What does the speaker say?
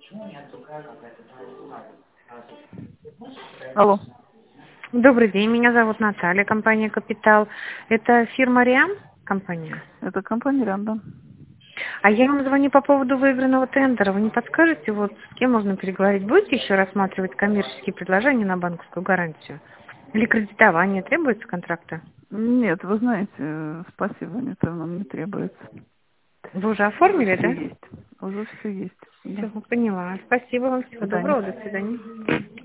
Алло. Добрый день, меня зовут Наталья, компания «Капитал». Это фирма «Риам» компания? Это компания «Риам», да. А я вам звоню по поводу выигранного тендера. Вы не подскажете, вот с кем можно переговорить? Будете еще рассматривать коммерческие предложения на банковскую гарантию? Или кредитование? Требуется контракта? Нет, вы знаете, спасибо, это нам не требуется. Вы уже Уже оформили, все да? есть. Уже все есть. Да. Все, поняла. Спасибо вам. До Всего свидания. доброго. До свидания.